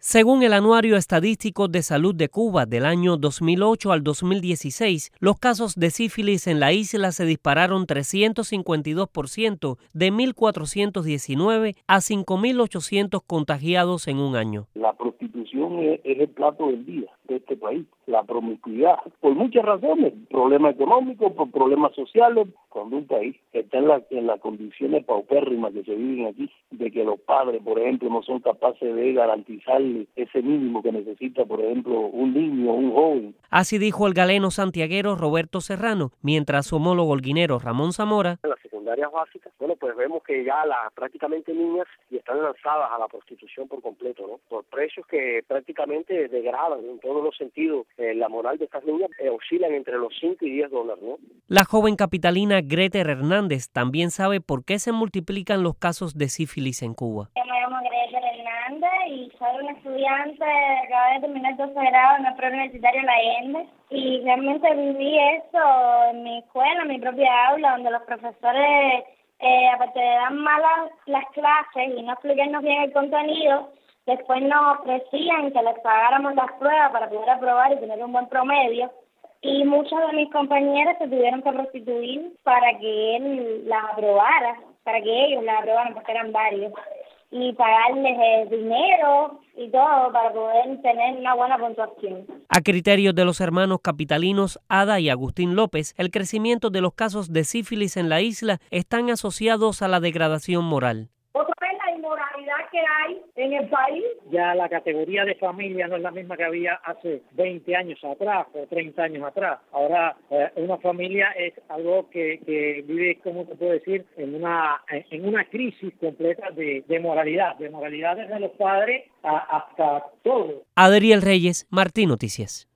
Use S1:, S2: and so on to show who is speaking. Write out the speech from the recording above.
S1: Según el Anuario Estadístico de Salud de Cuba del año 2008 al 2016, los casos de sífilis en la isla se dispararon 352% de 1.419 a 5.800 contagiados en un año.
S2: La prostitución es el plato del día de este país, la promiscuidad, por muchas razones, problemas económicos, por problemas sociales. Cuando un país está en las condiciones paupérrimas que se viven aquí, de que los padres, por ejemplo, no son capaces de garantizarle ese mínimo que necesita, por ejemplo, un niño o un joven.
S1: Así dijo el galeno santiaguero Roberto Serrano, mientras su homólogo holguinero Ramón Zamora.
S3: En las secundarias básicas, pues vemos que ya prácticamente niñas y están lanzadas a la prostitución por completo, ¿no? Por precios que prácticamente degradan en todos los sentidos. La moral de estas niñas oscilan entre los $5 y $10, ¿no?
S1: La joven capitalina Greter Hernández también sabe por qué se multiplican los casos de sífilis en Cuba.
S4: Yo me llamo Greter Hernández y soy una estudiante, acabo de terminar el 12 grado en el preuniversitario La Allende, y realmente viví eso en mi escuela, en mi propia aula, donde los profesores, aparte de dar malas las clases y no explicarnos bien el contenido, después nos ofrecían que les pagáramos las pruebas para poder aprobar y tener un buen promedio. Y muchos de mis compañeros se tuvieron que prostituir para que él las aprobara, para que ellos las aprobaran, porque eran varios. Y pagarles dinero y todo para poder tener una buena puntuación.
S1: A criterios de los hermanos capitalinos Ada y Agustín López, el crecimiento de los casos de sífilis en la isla están asociados a la degradación moral.
S5: Otra vez la inmoralidad que hay en el país.
S6: Ya la categoría de familia no es la misma que había hace 20 años atrás o 30 años atrás. Ahora una familia es algo que vive, ¿cómo te puedo decir?, en una crisis completa de moralidad desde los padres hasta todo.
S1: Adriel Reyes, Martín Noticias.